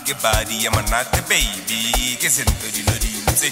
Ke body ya manate baby, ke sento dilo dintse.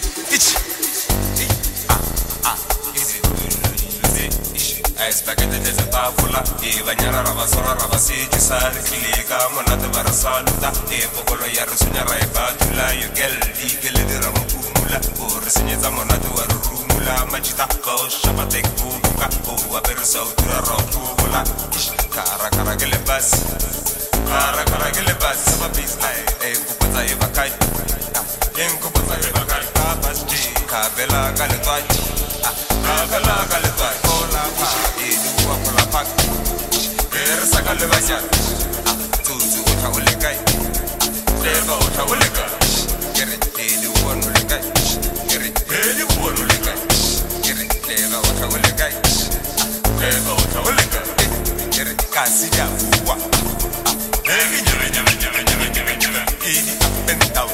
Ice packet there's a bafula, banyana rabasora rabasiti sari filika, monate barasaluta, pokolo ya rusunya raiba tula, you gel de ramukula, or sinyeta monate warumula, machita ko shapatek buka, o aperso tura rotula, kara gele bas, kara gele bas, sababis ai, bukota evakai, bukota evakai, papas ji, kabela galetwai, kabela galetwai, kola pa, idu akola pak, kersa galebasya, tutu uta ulekai, leva uta ulekai, kere idu ulekai, kere idu ulekai, kere leva uta ulekai, leva uta ulekai, kere kasi ya fuwa, ini pentau,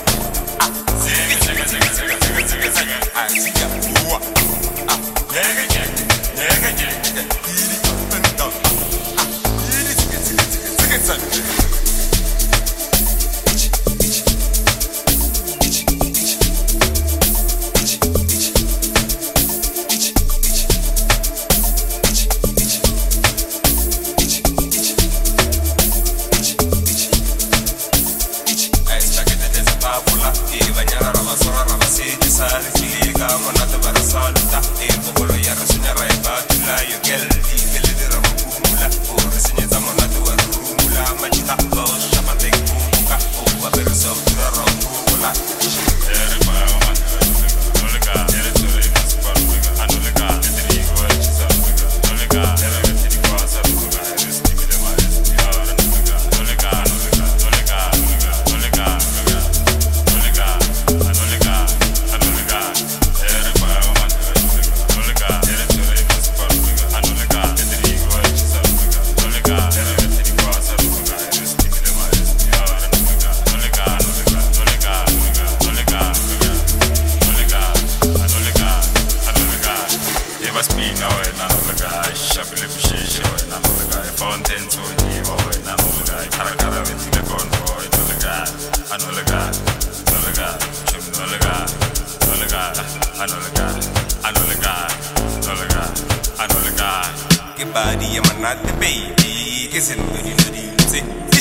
Ke body ya manate baby, ke sento dilo dintse.